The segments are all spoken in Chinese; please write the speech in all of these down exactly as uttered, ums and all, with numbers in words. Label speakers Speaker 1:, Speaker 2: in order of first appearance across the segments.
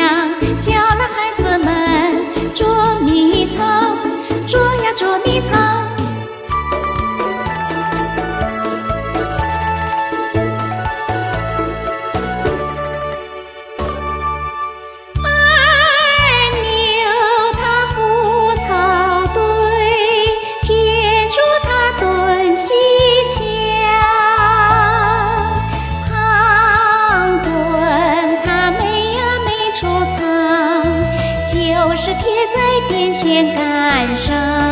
Speaker 1: 响，叫来孩子们捉迷藏，捉呀捉迷藏。就是贴在电线杆上，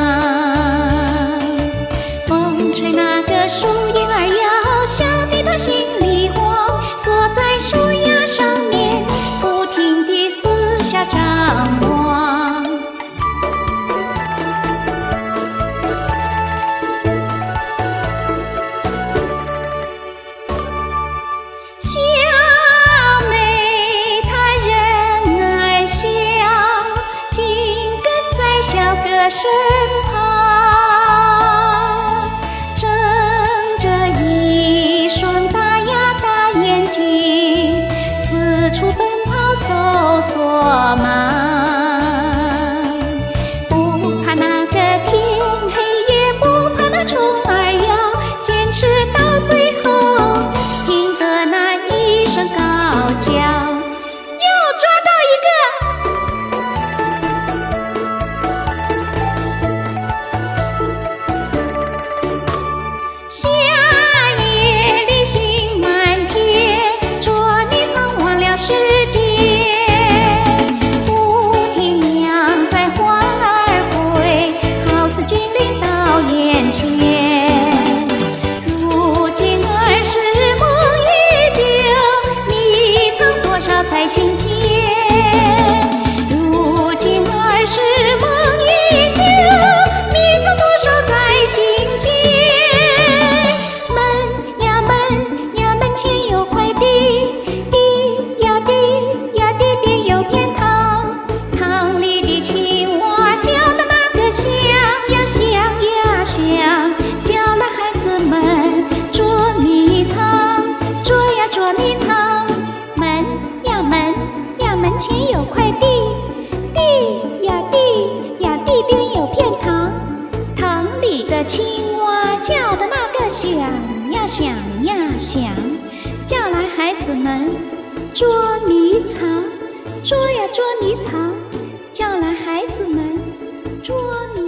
Speaker 1: 风吹那个树影儿摇，小弟他心里慌，坐在树丫上面，不停地四下张望。小妹她人儿小，小哥身旁，睁着一双大呀大眼睛，四处奔跑搜索忙，不怕那个天黑，也不怕那虫儿咬，坚持到最后，听得那一声高叫，又抓到一个。夏夜里星满天，捉迷藏忘了时间，不停娘在唤儿回，好似军令到眼前。如今儿时梦已久，迷藏多少在心间。如今儿时梦已久，迷藏多少在心间。门前有块地，地呀地呀地边有片塘，塘里的青蛙叫的那个响呀响呀响，叫来孩子们捉迷藏，捉呀捉迷藏，叫来孩子们捉迷藏。